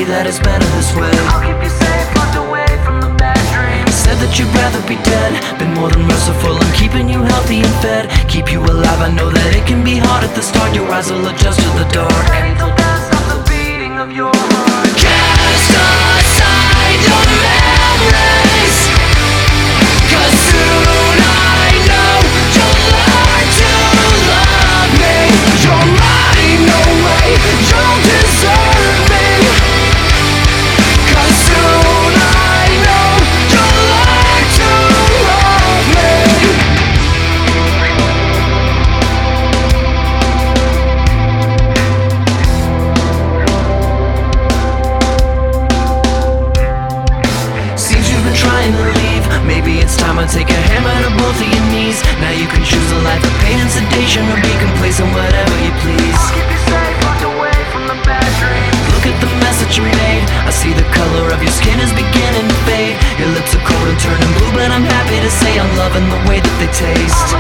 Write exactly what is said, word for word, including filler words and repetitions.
that it's better this way. I'll keep you safe, locked away from the bad dreams. Said that you'd rather be dead, been more than merciful. I'm keeping you healthy and fed, keep you alive. I know that it can be hard at the start. Your eyes will adjust to the dark. Ready till death stops the beating of your heart. Cast aside your memories, 'cause soon I know you'll learn to love me. You're mine, no way, you don't deserve me. 'Cause soon I know you'll learn to love me. Seems you've been trying to leave. Maybe it's time I take a hammer to both of your knees. Now you can choose a life of pain and sedation, or be complacent, whatever you please. I'll keep you safe, locked away from the bad dreams. Look at the mess that you made. I see the color of your skin is beginning to fade. Your lips are cold and turning blue, but I'm happy to say I'm loving the way that they taste.